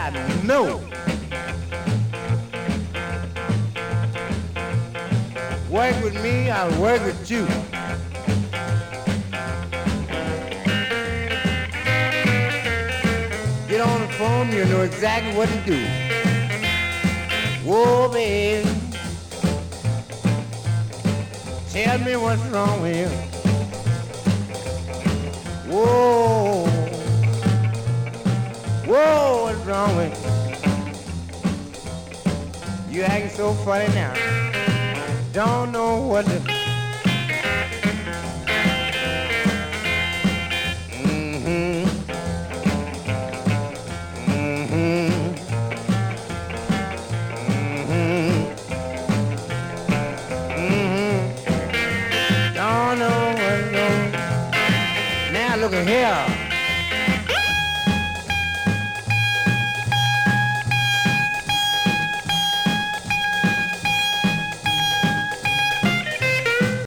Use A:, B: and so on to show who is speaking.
A: I know. Work with me, I'll work with you. Get on the phone, you know exactly what to do. Whoa, baby. Tell me what's wrong with you. Whoa. Whoa, what's wrong with you? You acting so funny now. Don't know what to... Mm-hmm. Mm-hmm. Mm-hmm. Mm-hmm. Don't know what's wrong. Now look at here.